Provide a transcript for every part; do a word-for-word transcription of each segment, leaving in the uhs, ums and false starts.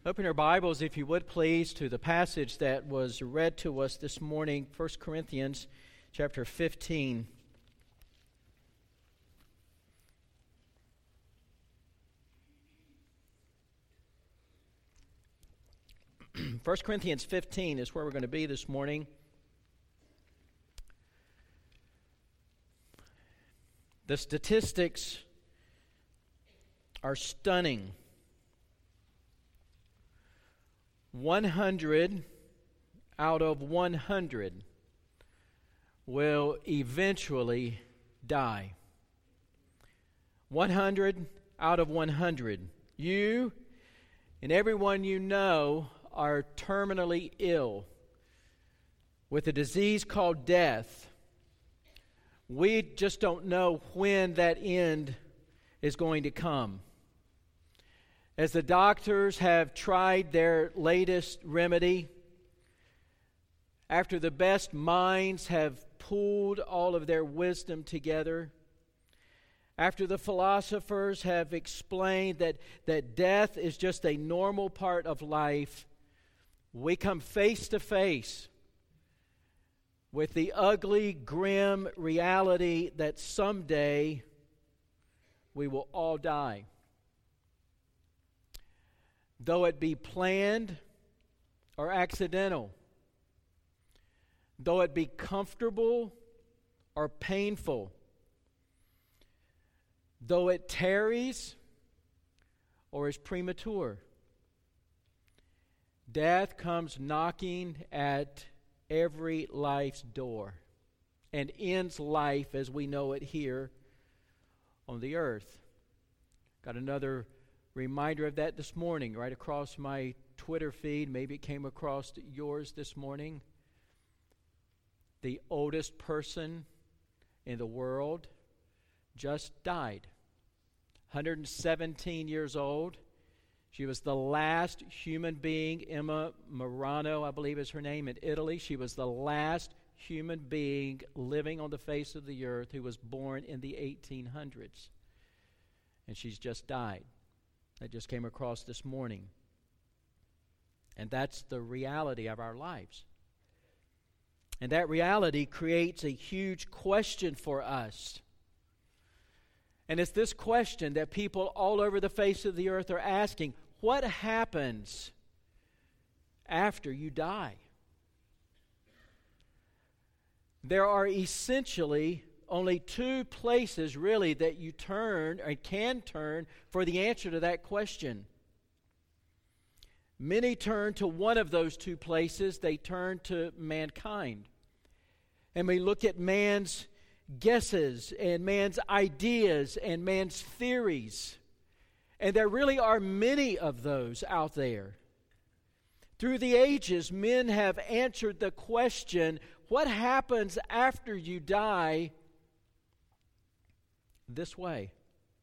Open your Bibles, if you would please, to the passage that was read to us this morning, First Corinthians chapter fifteen. First Corinthians fifteen is where we're going to be this morning. The statistics are stunning. one hundred out of one hundred will eventually die. one hundred out of one hundred. You and everyone you know are terminally ill with a disease called death. We just don't know when that end is going to come. As the doctors have tried their latest remedy, after the best minds have pooled all of their wisdom together, after the philosophers have explained that, that death is just a normal part of life, we come face to face with the ugly, grim reality that someday we will all die. Though it be planned or accidental, though it be comfortable or painful, though it tarries or is premature, death comes knocking at every life's door and ends life as we know it here on the earth. Got another reminder of that this morning, right across my Twitter feed. Maybe it came across yours this morning. The oldest person in the world just died. one hundred seventeen years old. She was the last human being, Emma Marano, I believe is her name, in Italy. She was the last human being living on the face of the earth who was born in the eighteen hundreds. And she's just died. That just came across this morning. And that's the reality of our lives. And that reality creates a huge question for us. And it's this question that people all over the face of the earth are asking: what happens after you die? There are essentially only two places really that you turn or can turn for the answer to that question. Many turn to one of those two places. They turn to mankind. And we look at man's guesses and man's ideas and man's theories. And there really are many of those out there. Through the ages, men have answered the question, what happens after you die, this way.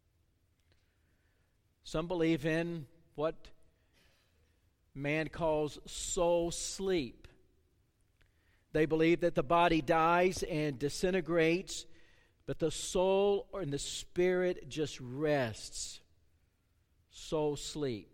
Some believe in what man calls soul sleep. They believe that the body dies and disintegrates, but the soul and the spirit just rests. Soul sleep.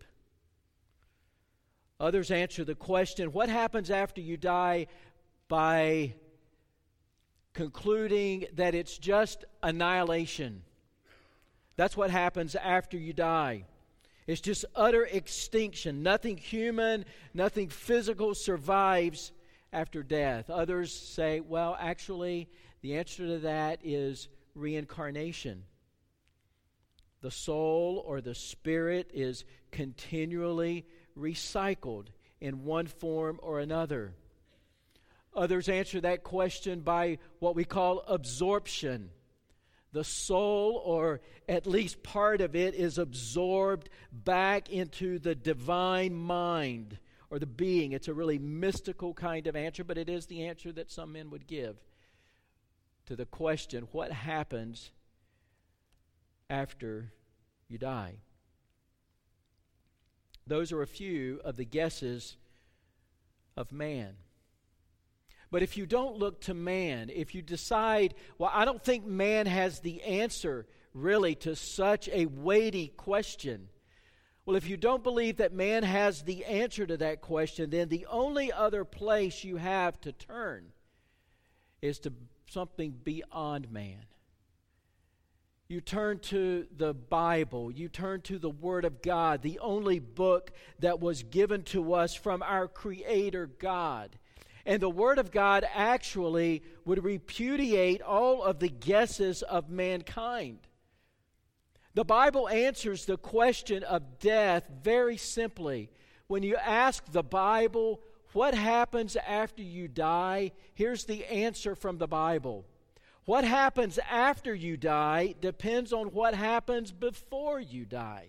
Others answer the question, what happens after you die, by concluding that it's just annihilation. That's what happens after you die. It's just utter extinction. Nothing human, nothing physical survives after death. Others say, well, actually, the answer to that is reincarnation. The soul or the spirit is continually recycled in one form or another. Others answer that question by what we call absorption. The soul, or at least part of it, is absorbed back into the divine mind or the being. It's a really mystical kind of answer, but it is the answer that some men would give to the question, what happens after you die? Those are a few of the guesses of man. But if you don't look to man, if you decide, well, I don't think man has the answer really to such a weighty question, Well, if you don't believe that man has the answer to that question, then the only other place you have to turn is to something beyond man. You turn to the Bible. You turn to the Word of God, the only book that was given to us from our Creator God. And the Word of God actually would repudiate all of the guesses of mankind. The Bible answers the question of death very simply. When you ask the Bible, what happens after you die? Here's the answer from the Bible. What happens after you die depends on what happens before you die.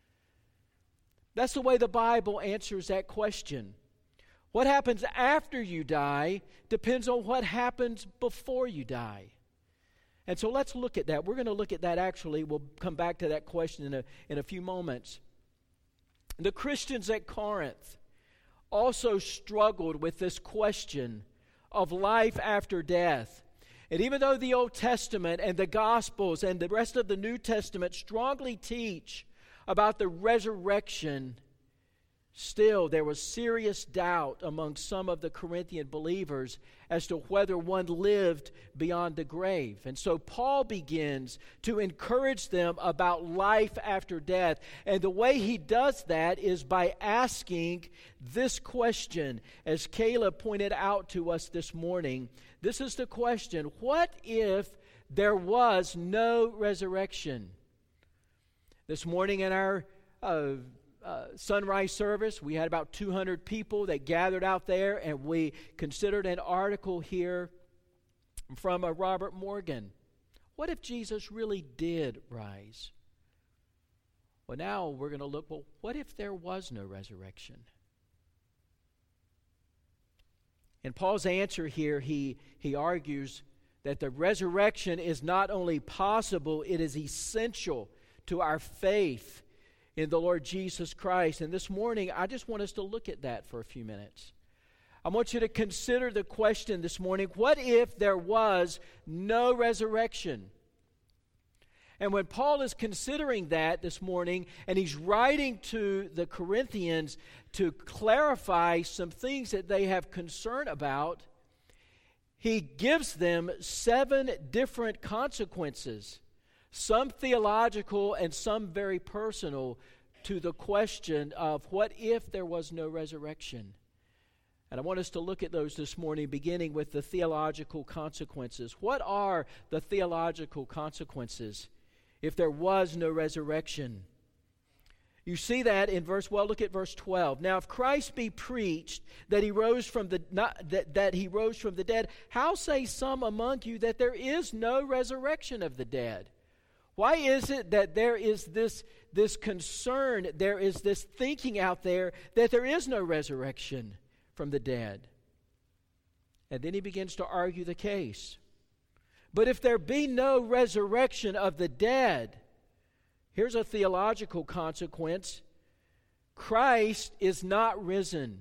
That's the way the Bible answers that question. What happens after you die depends on what happens before you die. And so let's look at that. We're going to look at that actually. We'll come back to that question in a, in a few moments. The Christians at Corinth also struggled with this question of life after death. And even though the Old Testament and the Gospels and the rest of the New Testament strongly teach about the resurrection, still there was serious doubt among some of the Corinthian believers as to whether one lived beyond the grave. And so Paul begins to encourage them about life after death. And the way he does that is by asking this question, as Caleb pointed out to us this morning. This is the question: what if there was no resurrection? This morning in our uh, uh, sunrise service, we had about two hundred people that gathered out there, and we considered an article here from uh, Robert Morgan. What if Jesus really did rise? Well, now we're going to look, well, what if there was no resurrection? In Paul's answer here, he, he argues that the resurrection is not only possible, it is essential to our faith in the Lord Jesus Christ. And this morning, I just want us to look at that for a few minutes. I want you to consider the question this morning: what if there was no resurrection? And when Paul is considering that this morning, and he's writing to the Corinthians to clarify some things that they have concern about, he gives them seven different consequences, some theological and some very personal, to the question of what if there was no resurrection. And I want us to look at those this morning, beginning with the theological consequences. What are the theological consequences if there was no resurrection? You see that in verse, well, look at verse twelve. Now, if Christ be preached that he rose from the not, that, that he rose from the dead, how say some among you that there is no resurrection of the dead? Why is it that there is this, this concern, there is this thinking out there that there is no resurrection from the dead? And then he begins to argue the case. But if there be no resurrection of the dead, here's a theological consequence: Christ is not risen.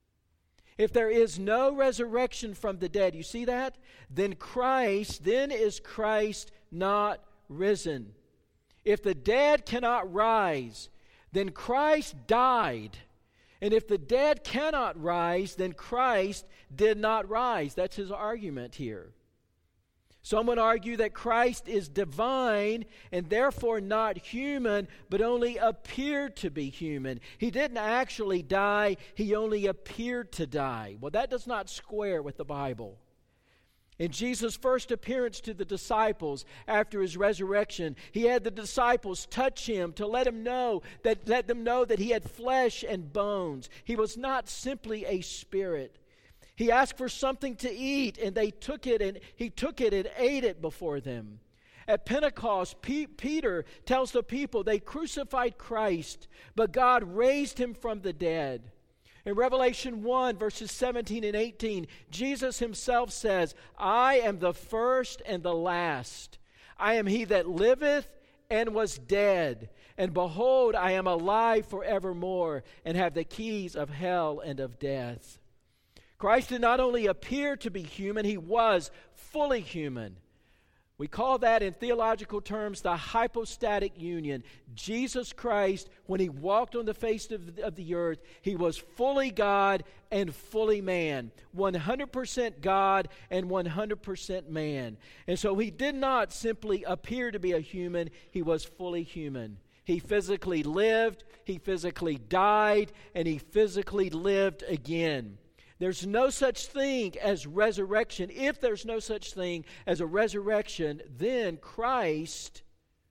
If there is no resurrection from the dead, you see that? Then Christ, then is Christ not risen. If the dead cannot rise, then Christ died. And if the dead cannot rise, then Christ did not rise. That's his argument here. Some would argue that Christ is divine and therefore not human, but only appeared to be human. He didn't actually die, he only appeared to die. Well, that does not square with the Bible. In Jesus' first appearance to the disciples after his resurrection, he had the disciples touch him to let him know that let them know that he had flesh and bones. He was not simply a spirit. He asked for something to eat, and they took it, and he took it and ate it before them. At Pentecost, P- Peter tells the people they crucified Christ, but God raised him from the dead. In Revelation one, verses seventeen and eighteen, Jesus himself says, I am the first and the last. I am he that liveth and was dead. And behold, I am alive forevermore, and have the keys of hell and of death. Christ did not only appear to be human, he was fully human. We call that in theological terms the hypostatic union. Jesus Christ, when he walked on the face of the, of the earth, he was fully God and fully man. one hundred percent God and one hundred percent man. And so he did not simply appear to be a human, he was fully human. He physically lived, he physically died, and he physically lived again. There's no such thing as resurrection. If there's no such thing as a resurrection, then Christ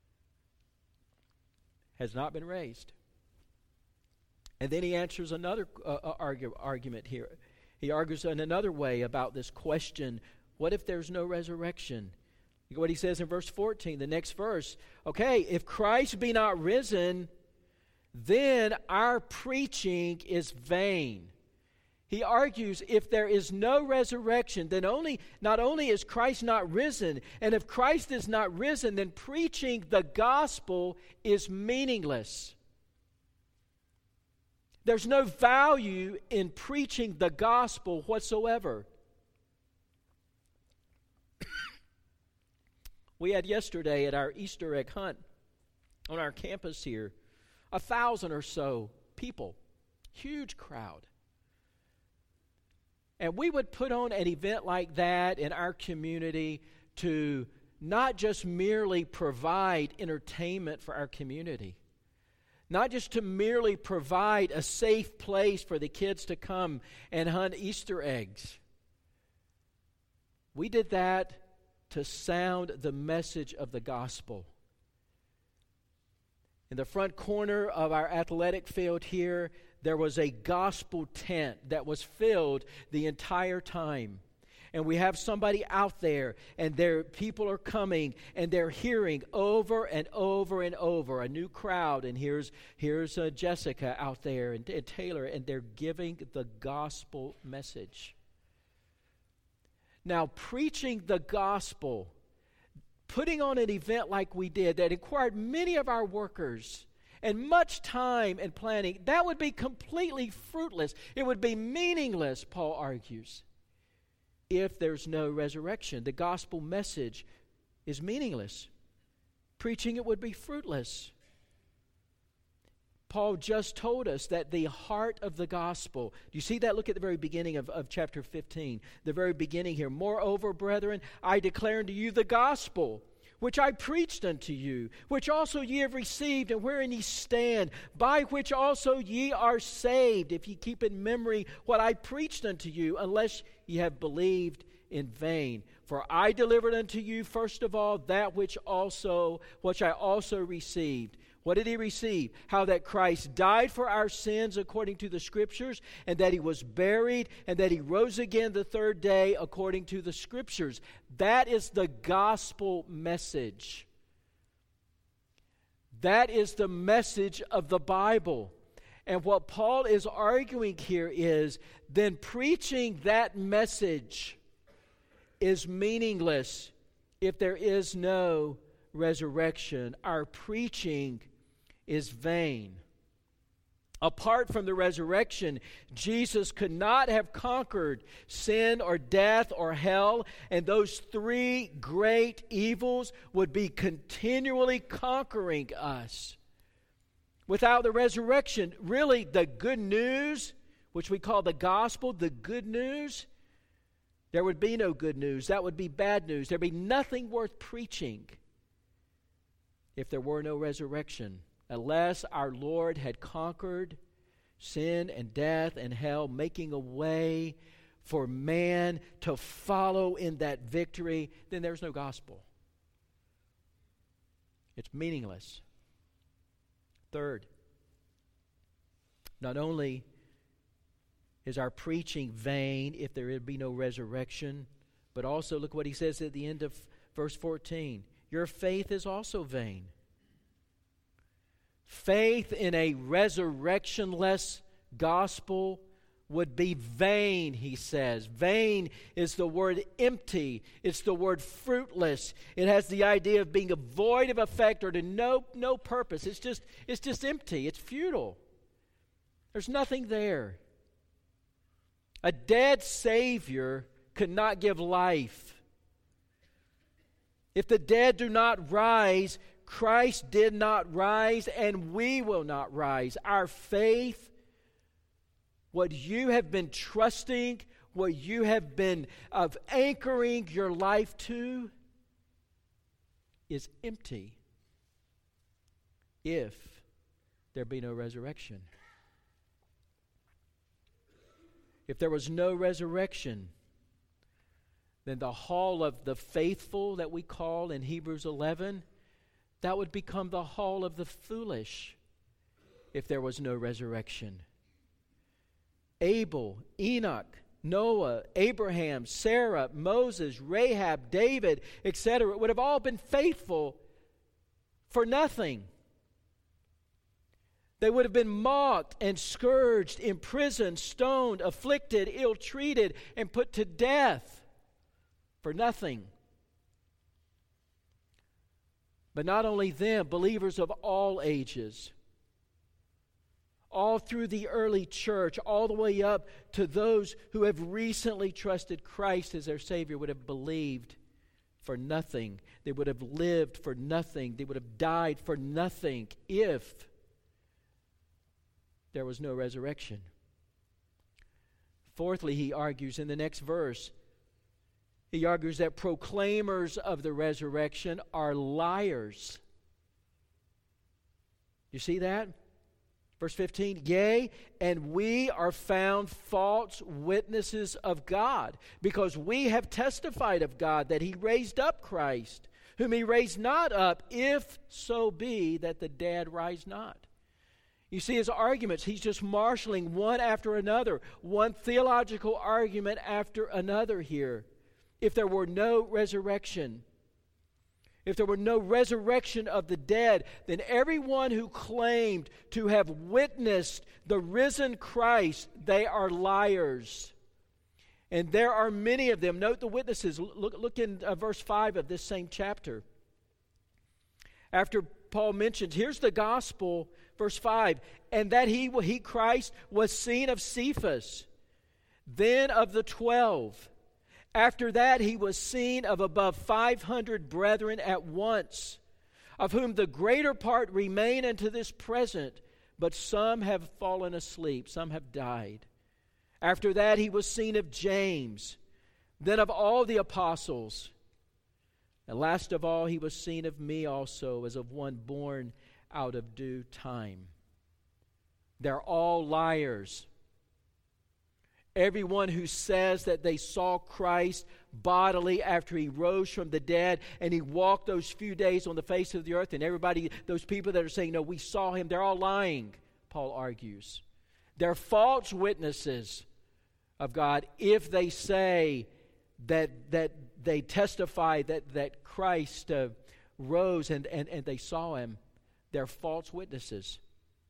has not been raised. And then he answers another uh, argue, argument here. He argues in another way about this question, what if there's no resurrection? Look at what he says in verse fourteen, the next verse. Okay, if Christ be not risen, then our preaching is vain. He argues if there is no resurrection, then only not only is Christ not risen, and if Christ is not risen, then preaching the gospel is meaningless. There's no value in preaching the gospel whatsoever. We had yesterday at our Easter egg hunt on our campus here, a thousand or so people, huge crowd. And we would put on an event like that in our community to not just merely provide entertainment for our community, not just to merely provide a safe place for the kids to come and hunt Easter eggs. We did that to sound the message of the gospel. In the front corner of our athletic field here, there was a gospel tent that was filled the entire time. And we have somebody out there, and their people are coming, and they're hearing over and over and over a new crowd. And here's here's uh, Jessica out there, and, and Taylor, and they're giving the gospel message. Now, preaching the gospel, putting on an event like we did that required many of our workers and much time and planning, that would be completely fruitless. It would be meaningless, Paul argues, if there's no resurrection. The gospel message is meaningless. Preaching it would be fruitless. Paul just told us that the heart of the gospel, do you see that? Look at the very beginning of, of chapter fifteen, the very beginning here. Moreover, brethren, I declare unto you the gospel, which I preached unto you, which also ye have received, and wherein ye stand, by which also ye are saved, if ye keep in memory what I preached unto you, unless ye have believed in vain. For I delivered unto you first of all that which also, which I also received. What did he receive? How that Christ died for our sins according to the Scriptures, and that he was buried, and that he rose again the third day according to the Scriptures. That is the gospel message. That is the message of the Bible. And what Paul is arguing here is, then preaching that message is meaningless if there is no resurrection. Our preaching is vain. Apart from the resurrection, Jesus could not have conquered sin or death or hell, and those three great evils would be continually conquering us. Without the resurrection, really the good news, which we call the gospel, the good news, there would be no good news. That would be bad news. There'd be nothing worth preaching if there were no resurrection, unless our Lord had conquered sin and death and hell, making a way for man to follow in that victory, then there's no gospel. It's meaningless. Third, not only is our preaching vain if there would be no resurrection, but also look what he says at the end of verse fourteen. Your faith is also vain. Faith in a resurrectionless gospel would be vain, he says. Vain is the word empty. It's the word fruitless. It has the idea of being void of effect or to no, no purpose. It's just, it's just empty. It's futile. There's nothing there. A dead Savior could not give life. If the dead do not rise, Christ did not rise, and we will not rise. Our faith, what you have been trusting, what you have been of anchoring your life to, is empty if there be no resurrection. If there was no resurrection, then the hall of the faithful that we call in Hebrews eleven, that would become the hall of the foolish if there was no resurrection. Abel, Enoch, Noah, Abraham, Sarah, Moses, Rahab, David, et cetera would have all been faithful for nothing. They would have been mocked and scourged, imprisoned, stoned, afflicted, ill-treated, and put to death for nothing. But not only them, believers of all ages, all through the early church, all the way up to those who have recently trusted Christ as their Savior, would have believed for nothing. They would have lived for nothing. They would have died for nothing if there was no resurrection. Fourthly, he argues in the next verse, he argues that proclaimers of the resurrection are liars. You see that? Verse fifteen, yea, and we are found false witnesses of God, because we have testified of God that he raised up Christ, whom he raised not up, if so be that the dead rise not. You see his arguments, he's just marshaling one after another, one theological argument after another here. If there were no resurrection, if there were no resurrection of the dead, then everyone who claimed to have witnessed the risen Christ, they are liars. And there are many of them. Note the witnesses. Look, look in uh, verse five of this same chapter. After Paul mentions, here's the gospel, verse five, and that he, he, Christ, was seen of Cephas, then of the twelve. After that, he was seen of above five hundred brethren at once, of whom the greater part remain unto this present, but some have fallen asleep, some have died. After that, he was seen of James, then of all the apostles. And last of all, he was seen of me also, as of one born out of due time. They're all liars. Everyone who says that they saw Christ bodily after he rose from the dead and he walked those few days on the face of the earth, and everybody, those people that are saying, no, we saw him, they're all lying, Paul argues. They're false witnesses of God if they say that that they testify that, that Christ uh, rose and, and, and they saw him. They're false witnesses.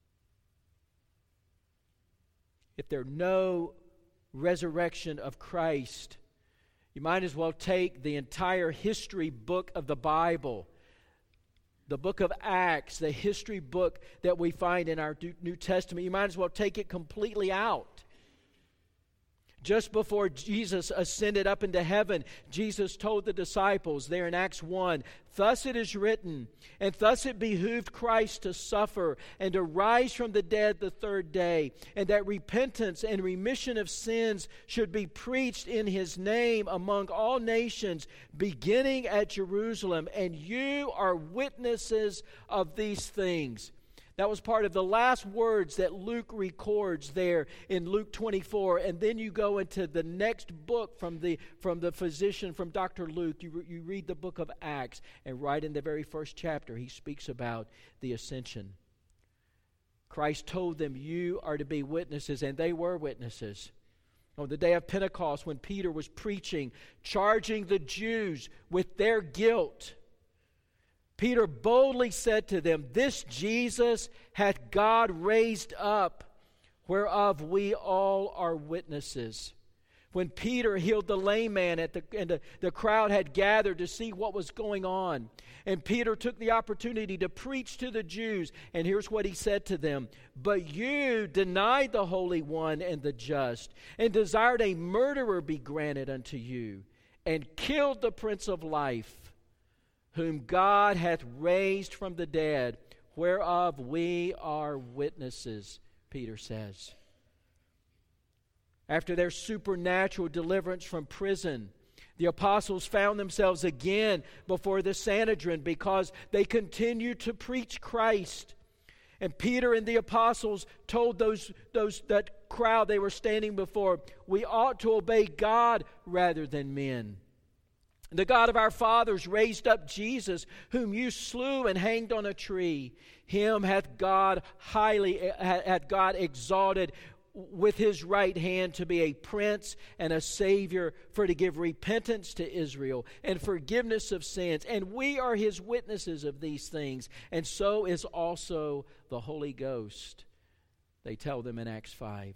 If there are no resurrection of Christ, you might as well take the entire history book of the Bible, the book of Acts, the history book that we find in our New Testament. You might as well take it completely out. Just before Jesus ascended up into heaven, Jesus told the disciples there in Acts one, thus it is written, and thus it behooved Christ to suffer and to rise from the dead the third day, and that repentance and remission of sins should be preached in his name among all nations, beginning at Jerusalem. And you are witnesses of these things. That was part of the last words that Luke records there in Luke twenty-four. And then you go into the next book from the from the physician, from Doctor Luke. You, you read the book of Acts, and right in the very first chapter, he speaks about the ascension. Christ told them, you are to be witnesses, and they were witnesses. On the day of Pentecost, when Peter was preaching, charging the Jews with their guilt, Peter boldly said to them, this Jesus hath God raised up, whereof we all are witnesses. When Peter healed the lame man at the, and the, the crowd had gathered to see what was going on, and Peter took the opportunity to preach to the Jews, and here's what he said to them, but you denied the Holy One and the just, and desired a murderer be granted unto you, and killed the Prince of Life, whom God hath raised from the dead, whereof we are witnesses, Peter says. After their supernatural deliverance from prison, the apostles found themselves again before the Sanhedrin because they continued to preach Christ. And Peter and the apostles told those, those that crowd they were standing before, we ought to obey God rather than men. The God of our fathers raised up Jesus, whom you slew and hanged on a tree. Him hath God highly hath God exalted with his right hand to be a prince and a savior, for to give repentance to Israel and forgiveness of sins. And we are his witnesses of these things, and so is also the Holy Ghost. They tell them in Acts five.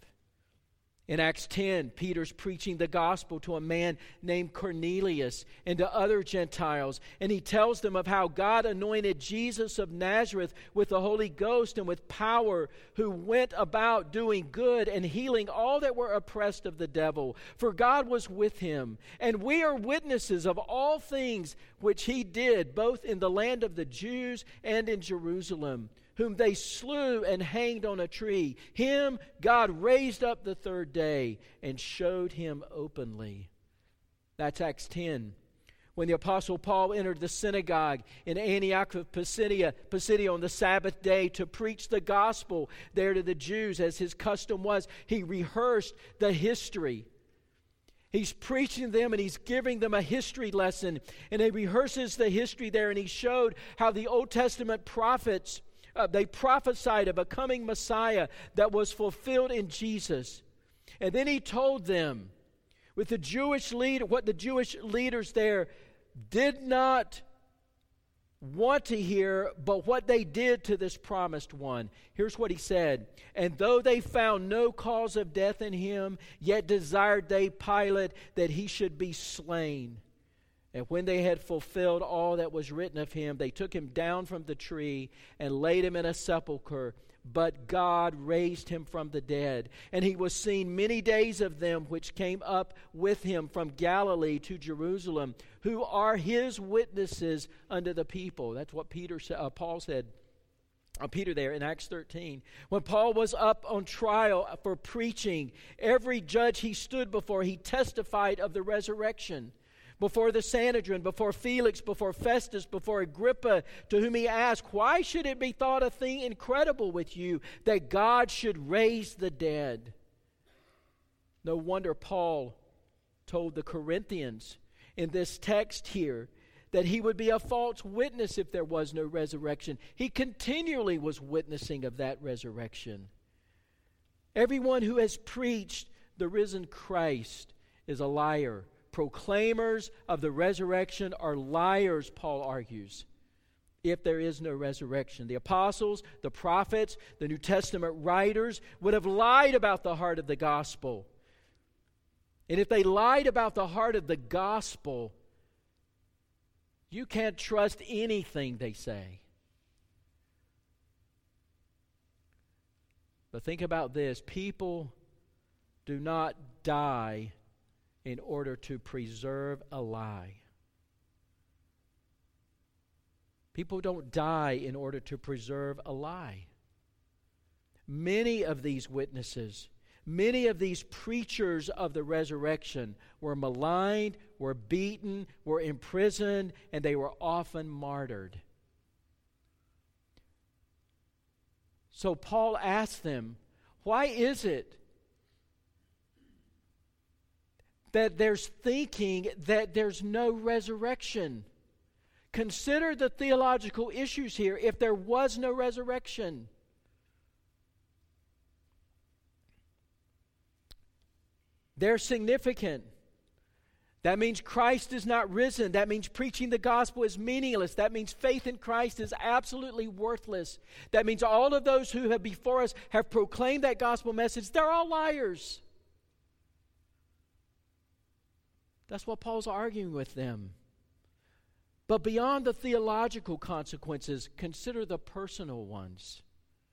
In Acts ten, Peter's preaching the gospel to a man named Cornelius and to other Gentiles. And he tells them of how God anointed Jesus of Nazareth with the Holy Ghost and with power, who went about doing good and healing all that were oppressed of the devil. For God was with him. And we are witnesses of all things which he did, both in the land of the Jews and in Jerusalem, whom they slew and hanged on a tree. Him God raised up the third day and showed him openly. That's Acts ten. When the Apostle Paul entered the synagogue in Antioch of Pisidia, Pisidia on the Sabbath day to preach the gospel there to the Jews, as his custom was, he rehearsed the history. He's preaching them and he's giving them a history lesson. And he rehearses the history there, and he showed how the Old Testament prophets Uh, they prophesied of a coming Messiah that was fulfilled in Jesus. And then he told them with the Jewish leader, what the Jewish leaders there did not want to hear, but what they did to this promised one. Here's what he said. And though they found no cause of death in him, yet desired they Pilate that he should be slain. And when they had fulfilled all that was written of him, they took him down from the tree and laid him in a sepulchre. But God raised him from the dead. And he was seen many days of them which came up with him from Galilee to Jerusalem, who are his witnesses unto the people. That's what Peter, uh, Paul said. Uh, Peter there in Acts thirteen. When Paul was up on trial for preaching, every judge he stood before, he testified of the resurrection. Before the Sanhedrin, before Felix, before Festus, before Agrippa, to whom he asked, why should it be thought a thing incredible with you that God should raise the dead? No wonder Paul told the Corinthians in this text here that he would be a false witness if there was no resurrection. He continually was witnessing of that resurrection. Everyone who has preached the risen Christ is a liar. Proclaimers of the resurrection are liars, Paul argues, if there is no resurrection. The apostles, the prophets, the New Testament writers would have lied about the heart of the gospel. And if they lied about the heart of the gospel, you can't trust anything they say. But think about this. People do not die in order to preserve a lie. People don't die in order to preserve a lie. Many of these witnesses, many of these preachers of the resurrection were maligned, were beaten, were imprisoned, and they were often martyred. So Paul asked them, why is it that there's thinking that there's no resurrection? Consider the theological issues here if there was no resurrection. They're significant. That means Christ is not risen. That means preaching the gospel is meaningless. That means faith in Christ is absolutely worthless. That means all of those who have before us have proclaimed that gospel message, they're all liars. That's what Paul's arguing with them. But beyond the theological consequences, consider the personal ones.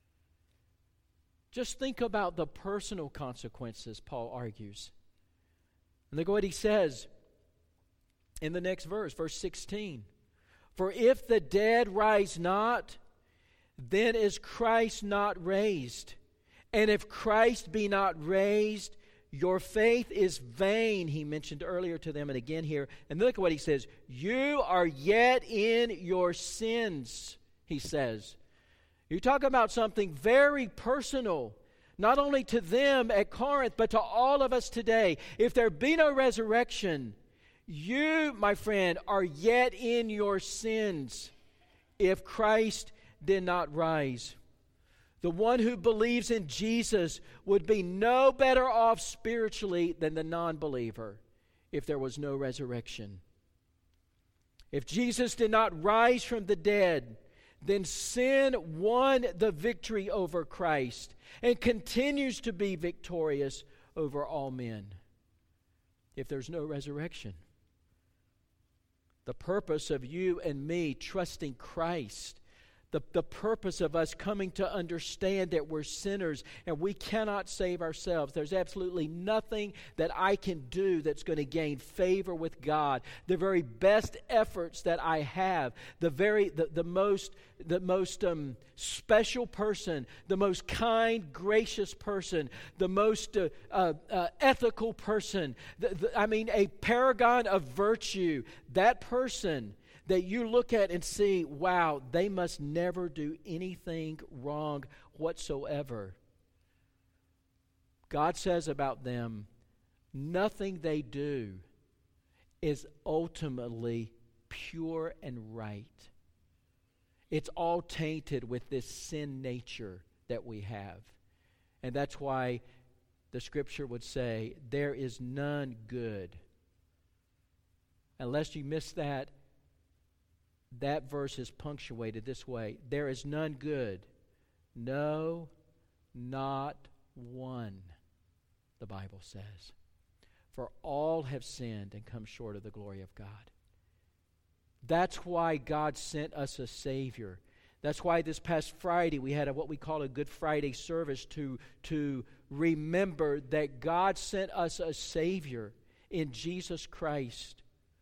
Just think about the personal consequences, Paul argues. And look what he says in the next verse, verse sixteen. For if the dead rise not, then is Christ not raised. And if Christ be not raised, your faith is vain, he mentioned earlier to them and again here. And look at what he says. You are yet in your sins, he says. You're talking about something very personal, not only to them at Corinth, but to all of us today. If there be no resurrection, you, my friend, are yet in your sins if Christ did not rise. The one who believes in Jesus would be no better off spiritually than the non-believer if there was no resurrection. If Jesus did not rise from the dead, then sin won the victory over Christ and continues to be victorious over all men. If there's no resurrection, the purpose of you and me trusting Christ, the, the purpose of us coming to understand that we're sinners and we cannot save ourselves. There's absolutely nothing that I can do that's going to gain favor with God. The very best efforts that I have, the very the, the most the most um, special person, the most kind, gracious person, the most uh, uh, uh, ethical person, the, the, I mean, a paragon of virtue, that person that you look at and see, wow, they must never do anything wrong whatsoever. God says about them, nothing they do is ultimately pure and right. It's all tainted with this sin nature that we have. And that's why the Scripture would say, there is none good. Unless you miss that, that verse is punctuated this way. There is none good. No, not one, the Bible says. For all have sinned and come short of the glory of God. That's why God sent us a Savior. That's why this past Friday we had a, what we call a Good Friday service to, to remember that God sent us a Savior in Jesus Christ.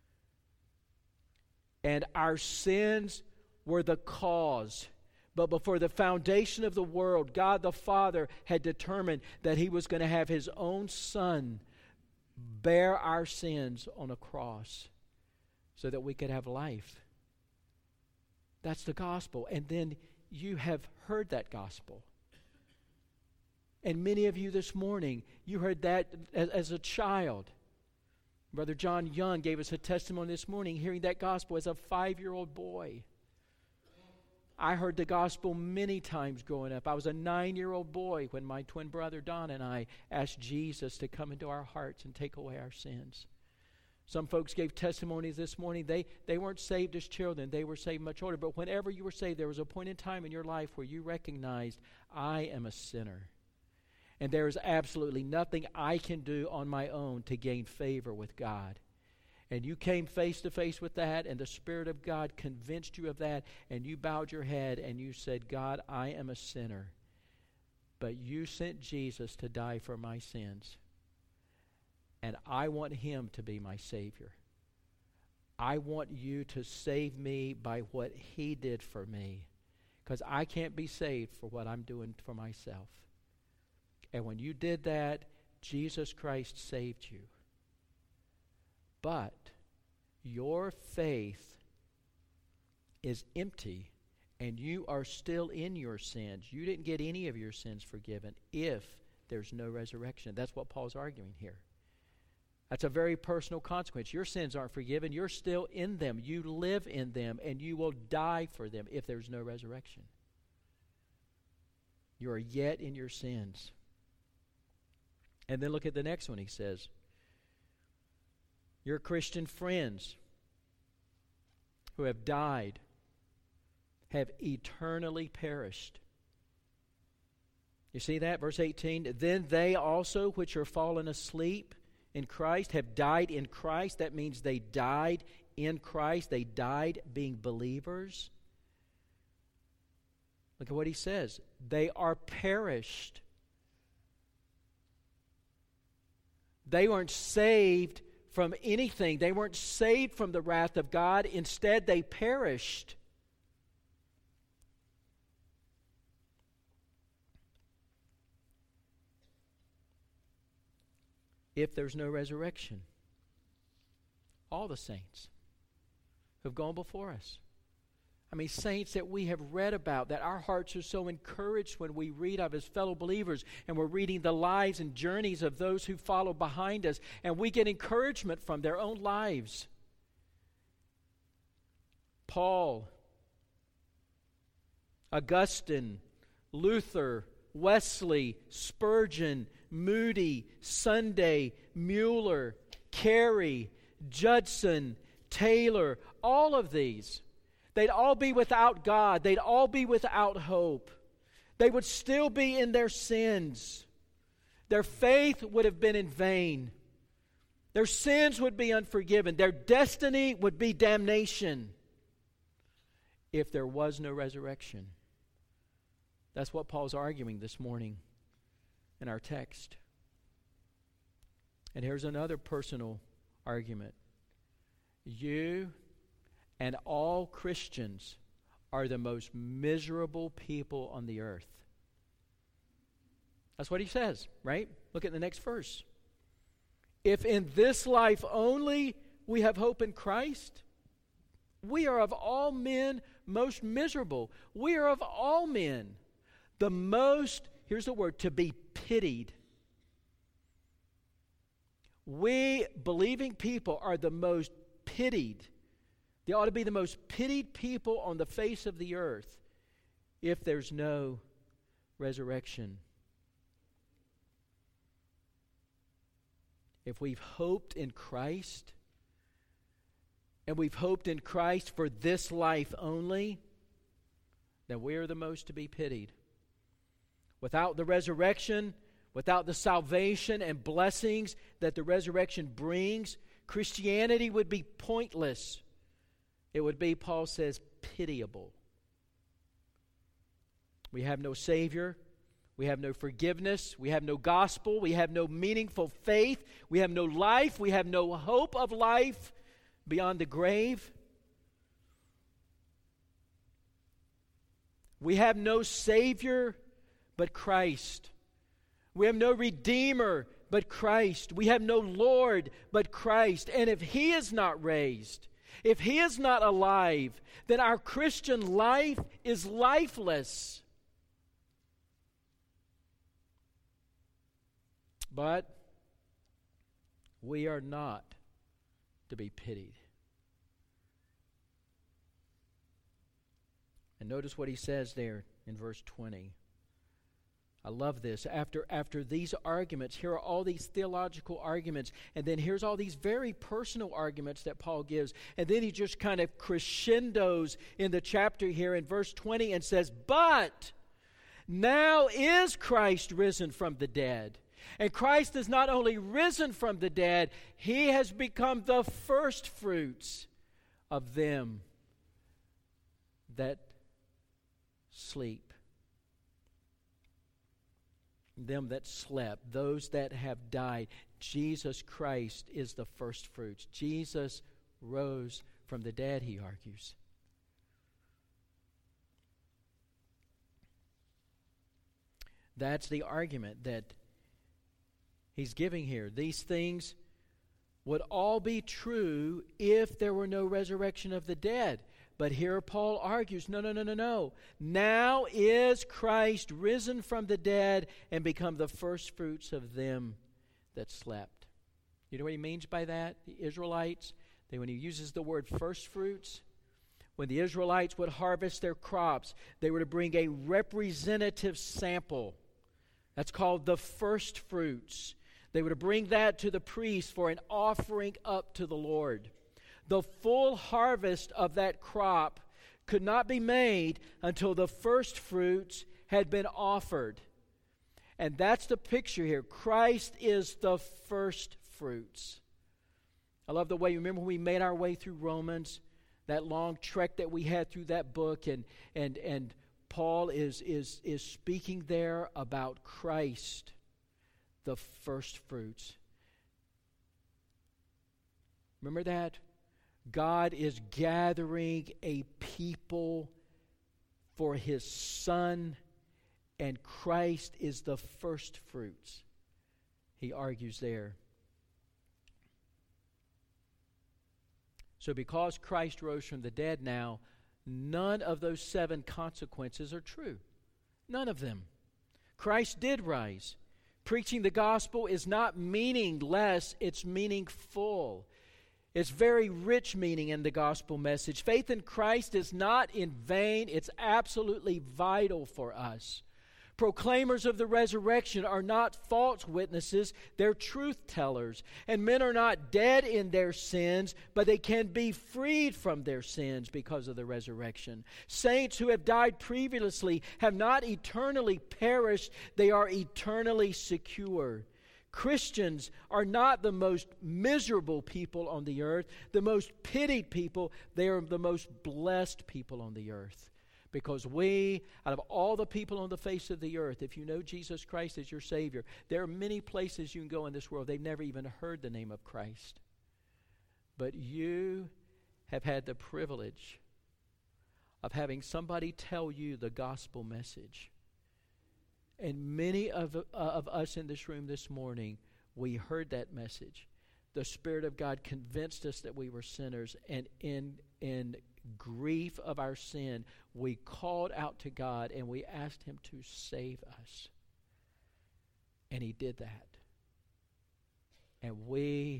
And our sins were the cause. But before the foundation of the world, God the Father had determined that He was going to have His own Son bear our sins on a cross so that we could have life. That's the gospel. And then you have heard that gospel. And many of you this morning, you heard that as, as a child. Brother John Young gave us a testimony this morning, hearing that gospel as a five-year-old boy. I heard the gospel many times growing up. I was a nine-year-old boy when my twin brother Don and I asked Jesus to come into our hearts and take away our sins. Some folks gave testimonies this morning. They, they weren't saved as children. They were saved much older. But whenever you were saved, there was a point in time in your life where you recognized, I am a sinner. And there is absolutely nothing I can do on my own to gain favor with God. And you came face to face with that, and the Spirit of God convinced you of that, and you bowed your head and you said, God, I am a sinner, but you sent Jesus to die for my sins, and I want Him to be my Savior. I want you to save me by what He did for me, because I can't be saved for what I'm doing for myself. And when you did that, Jesus Christ saved you. But your faith is empty and you are still in your sins. You didn't get any of your sins forgiven if there's no resurrection. That's what Paul's arguing here. That's a very personal consequence. Your sins aren't forgiven. You're still in them. You live in them and you will die for them if there's no resurrection. You are yet in your sins. And then look at the next one. He says, your Christian friends who have died have eternally perished. You see that? Verse eighteen, then they also which are fallen asleep in Christ have died in Christ. That means they died in Christ. They died being believers. Look at what he says. They are perished. They weren't saved from anything. They weren't saved from the wrath of God. Instead, they perished. If there's no resurrection, all the saints who have gone before us. I mean, saints that we have read about, that our hearts are so encouraged when we read of as fellow believers, and we're reading the lives and journeys of those who follow behind us, and we get encouragement from their own lives. Paul, Augustine, Luther, Wesley, Spurgeon, Moody, Sunday, Mueller, Carey, Judson, Taylor, all of these, they'd all be without God. They'd all be without hope. They would still be in their sins. Their faith would have been in vain. Their sins would be unforgiven. Their destiny would be damnation if there was no resurrection. That's what Paul's arguing this morning in our text. And here's another personal argument. You and all Christians are the most miserable people on the earth. That's what he says, right? Look at the next verse. If in this life only we have hope in Christ, we are of all men most miserable. We are of all men the most, here's the word, to be pitied. We, believing people, are the most pitied. They ought to be the most pitied people on the face of the earth if there's no resurrection. If we've hoped in Christ, and we've hoped in Christ for this life only, then we are the most to be pitied. Without the resurrection, without the salvation and blessings that the resurrection brings, Christianity would be pointless. It would be, Paul says, pitiable. We have no Savior. We have no forgiveness. We have no gospel. We have no meaningful faith. We have no life. We have no hope of life beyond the grave. We have no Savior but Christ. We have no Redeemer but Christ. We have no Lord but Christ. And if He is not raised, if He is not alive, then our Christian life is lifeless. But we are not to be pitied. And notice what he says there in verse twenty. I love this. After, after these arguments, here are all these theological arguments, and then here's all these very personal arguments that Paul gives. And then he just kind of crescendos in the chapter here in verse twenty and says, but now is Christ risen from the dead. And Christ is not only risen from the dead, He has become the first fruits of them that sleep. Them that slept, those that have died. Jesus Christ is the first fruits. Jesus rose from the dead, he argues. That's the argument that he's giving here. These things would all be true if there were no resurrection of the dead. But here Paul argues, no, no, no, no, no. Now is Christ risen from the dead and become the first fruits of them that slept. You know what he means by that? The Israelites, they, when he uses the word first fruits, when the Israelites would harvest their crops, they were to bring a representative sample. That's called the first fruits. They were to bring that to the priest for an offering up to the Lord. The full harvest of that crop could not be made until the first fruits had been offered. And that's the picture here. Christ is the first fruits. I love the way, remember when we made our way through Romans, that long trek that we had through that book, and and and Paul is is is speaking there about Christ, the first fruits. Remember that? God is gathering a people for His Son, and Christ is the first fruits. He argues there. So because Christ rose from the dead now, none of those seven consequences are true. None of them. Christ did rise. Preaching the gospel is not meaningless, it's meaningful. It's very rich meaning in the gospel message. Faith in Christ is not in vain. It's absolutely vital for us. Proclaimers of the resurrection are not false witnesses. They're truth tellers. And men are not dead in their sins, but they can be freed from their sins because of the resurrection. Saints who have died previously have not eternally perished. They are eternally secure. Christians are not the most miserable people on the earth, the most pitied people. They are the most blessed people on the earth. Because we, out of all the people on the face of the earth, if you know Jesus Christ as your Savior, there are many places you can go in this world. They've never even heard the name of Christ. But you have had the privilege of having somebody tell you the gospel message. And many of, uh, of us in this room this morning, we heard that message. The Spirit of God convinced us that we were sinners, and in, in grief of our sin, we called out to God and we asked Him to save us. And He did that. And we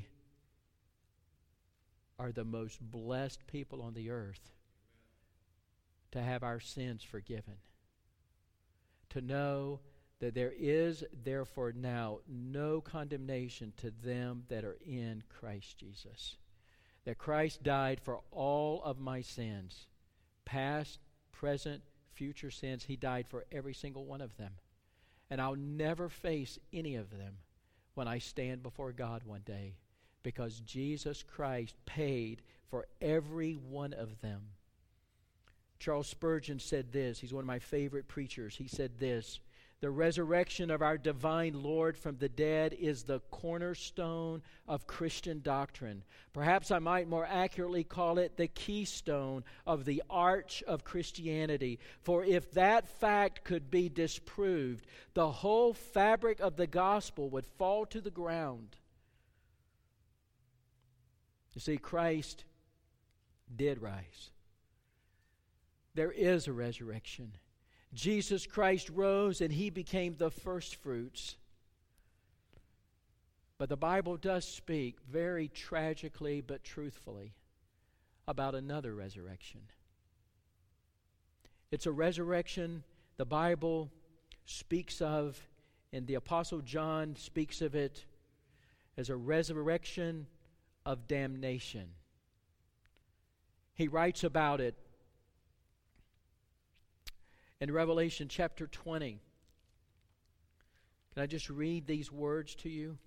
are the most blessed people on the earth to have our sins forgiven. To know that there is therefore now no condemnation to them that are in Christ Jesus. That Christ died for all of my sins, past, present, future sins. He died for every single one of them. And I'll never face any of them when I stand before God one day, because Jesus Christ paid for every one of them. Charles Spurgeon said this. He's one of my favorite preachers. He said this: the resurrection of our divine Lord from the dead is the cornerstone of Christian doctrine. Perhaps I might more accurately call it the keystone of the arch of Christianity. For if that fact could be disproved, the whole fabric of the gospel would fall to the ground. You see, Christ did rise. There is a resurrection. Jesus Christ rose and He became the first fruits. But the Bible does speak very tragically but truthfully about another resurrection. It's a resurrection the Bible speaks of, and the Apostle John speaks of it as a resurrection of damnation. He writes about it in Revelation chapter twenty. Can I just read these words to you?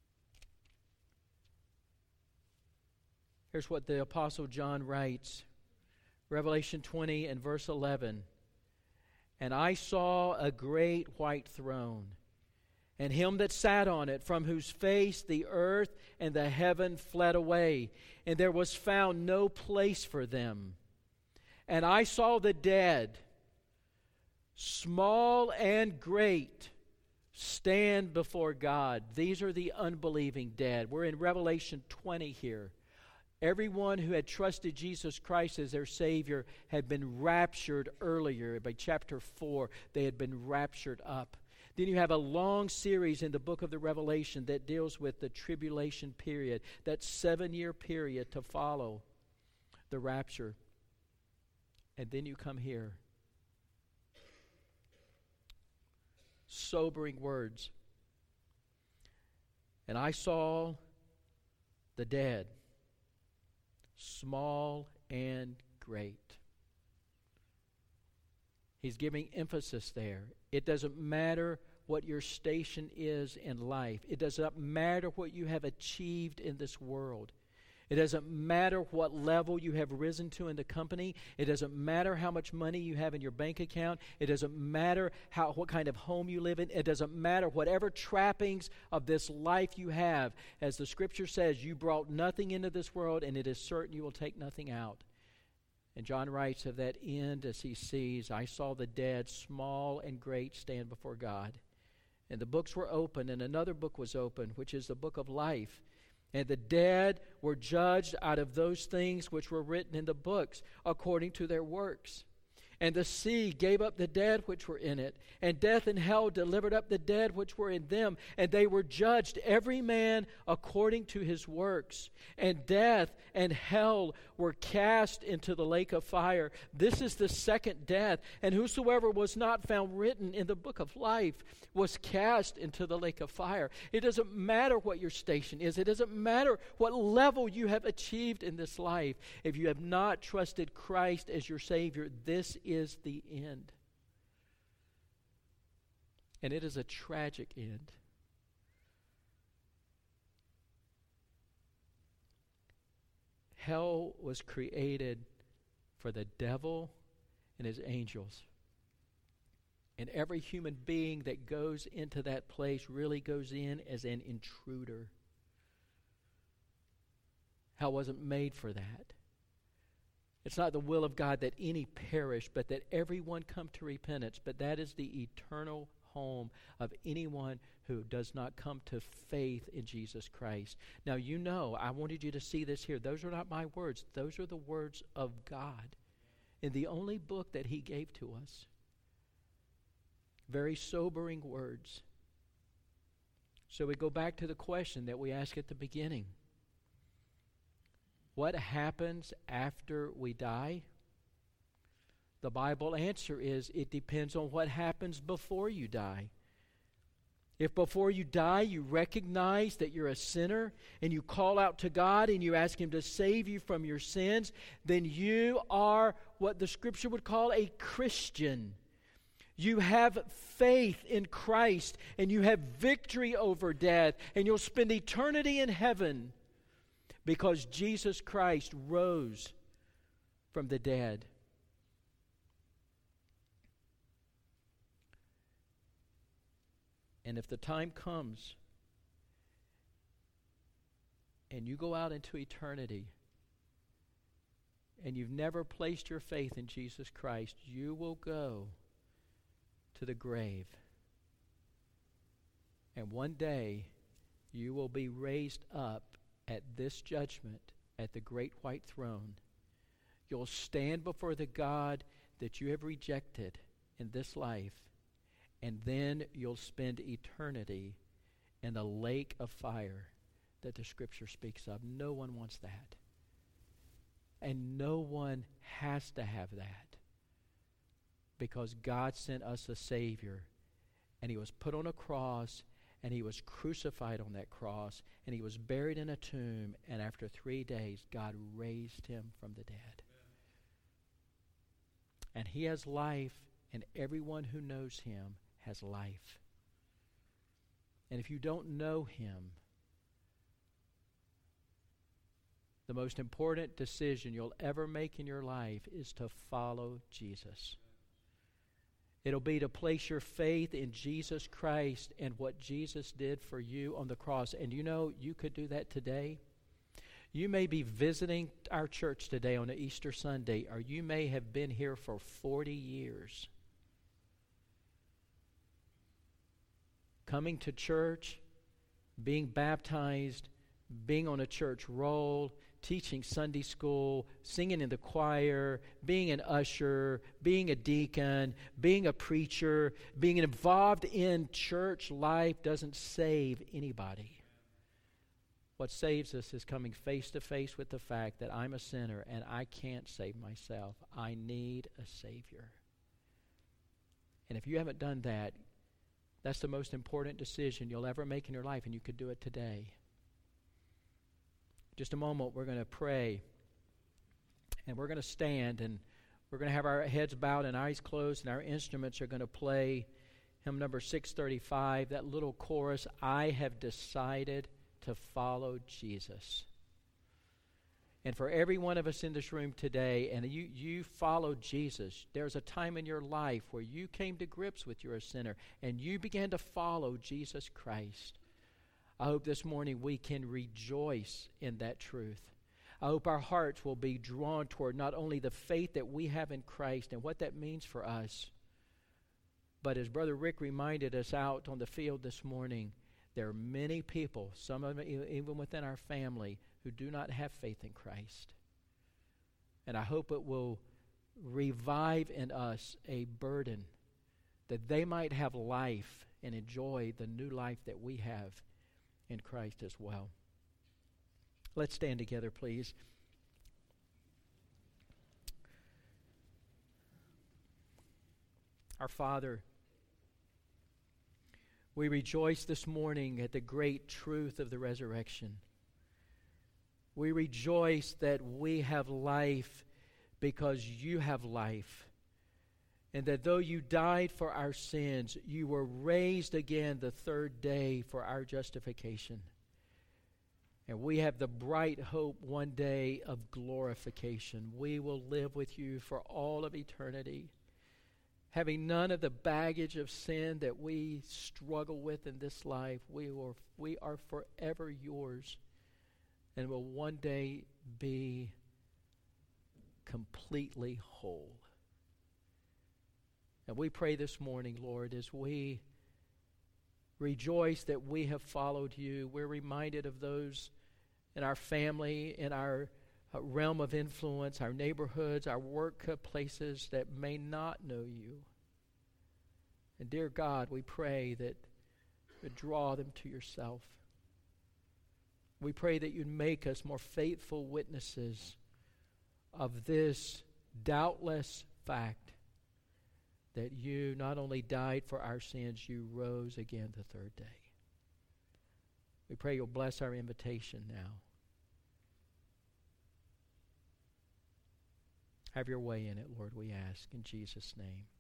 Here's what the Apostle John writes. Revelation twenty and verse eleven. And I saw a great white throne, and Him that sat on it, from whose face the earth and the heaven fled away, and there was found no place for them. And I saw the dead, small and great, stand before God. These are the unbelieving dead. We're in Revelation twenty here. Everyone who had trusted Jesus Christ as their Savior had been raptured earlier. By chapter four, they had been raptured up. Then you have a long series in the book of the Revelation that deals with the tribulation period, that seven-year period to follow the rapture. And then you come here. Sobering words. And I saw the dead, small and great. He's giving emphasis there. It doesn't matter what your station is in life. It does not matter what you have achieved in this world. It doesn't matter what level you have risen to in the company. It doesn't matter how much money you have in your bank account. It doesn't matter how what kind of home you live in. It doesn't matter whatever trappings of this life you have. As the Scripture says, you brought nothing into this world, and it is certain you will take nothing out. And John writes of that end as he sees, I saw the dead, small and great, stand before God. And the books were opened, and another book was opened, which is the book of life. And the dead were judged out of those things which were written in the books, according to their works. And the sea gave up the dead which were in it, and death and hell delivered up the dead which were in them, and they were judged every man according to his works. And death and hell were cast into the lake of fire. This is the second death, and whosoever was not found written in the book of life was cast into the lake of fire. It doesn't matter what your station is. It doesn't matter what level you have achieved in this life. If you have not trusted Christ as your Savior, this is the end. And it is a tragic end. Hell was created for the devil and his angels. And every human being that goes into that place really goes in as an intruder. Hell wasn't made for that. It's not the will of God that any perish, but that everyone come to repentance. But that is the eternal home of anyone who does not come to faith in Jesus Christ. Now, you know, I wanted you to see this here. Those are not my words. Those are the words of God in the only book that He gave to us. Very sobering words. So we go back to the question that we asked at the beginning. What happens after we die? The Bible answer is it depends on what happens before you die. If before you die you recognize that you're a sinner and you call out to God and you ask Him to save you from your sins, then you are what the Scripture would call a Christian. You have faith in Christ and you have victory over death, and you'll spend eternity in heaven because Jesus Christ rose from the dead. And if the time comes and you go out into eternity and you've never placed your faith in Jesus Christ, you will go to the grave. And one day you will be raised up at this judgment at the great white throne. You'll stand before the God that you have rejected in this life, and then you'll spend eternity in the lake of fire that the Scripture speaks of. No one wants that. And no one has to have that, because God sent us a Savior, and He was put on a cross, and He was crucified on that cross, and He was buried in a tomb, and after three days, God raised Him from the dead. And He has life, and everyone who knows Him has life. And if you don't know Him, the most important decision you'll ever make in your life is to follow Jesus. It'll be to place your faith in Jesus Christ and what Jesus did for you on the cross. And you know, you could do that today. You may be visiting our church today on an Easter Sunday, or you may have been here for forty years. Coming to church, being baptized, being on a church roll, teaching Sunday school, singing in the choir, being an usher, being a deacon, being a preacher, being involved in church life doesn't save anybody. What saves us is coming face to face with the fact that I'm a sinner and I can't save myself. I need a Savior. And if you haven't done that, that's the most important decision you'll ever make in your life, and you could do it today. Just a moment, we're going to pray, and we're going to stand, and we're going to have our heads bowed and eyes closed, and our instruments are going to play hymn number six thirty-five, that little chorus, I have decided to follow Jesus. And for every one of us in this room today, and you, you followed Jesus, there's a time in your life where you came to grips with you're a sinner, and you began to follow Jesus Christ. I hope this morning we can rejoice in that truth. I hope our hearts will be drawn toward not only the faith that we have in Christ and what that means for us, but as Brother Rick reminded us out on the field this morning, there are many people, some of them even within our family, who do not have faith in Christ. And I hope it will revive in us a burden that they might have life and enjoy the new life that we have in Christ as well. Let's stand together, please. Our Father, we rejoice this morning at the great truth of the resurrection. We rejoice that we have life because you have life, and that though you died for our sins, you were raised again the third day for our justification. And we have the bright hope one day of glorification. We will live with you for all of eternity, having none of the baggage of sin that we struggle with in this life. We will, we are forever yours, and will one day be completely whole. And we pray this morning, Lord, as we rejoice that we have followed you, we're reminded of those in our family, in our uh, realm of influence, our neighborhoods, our workplaces that may not know you. And dear God, we pray that you would draw them to yourself. We pray that you'd make us more faithful witnesses of this doubtless fact that you not only died for our sins, you rose again the third day. We pray you'll bless our invitation now. Have your way in it, Lord, we ask in Jesus' name.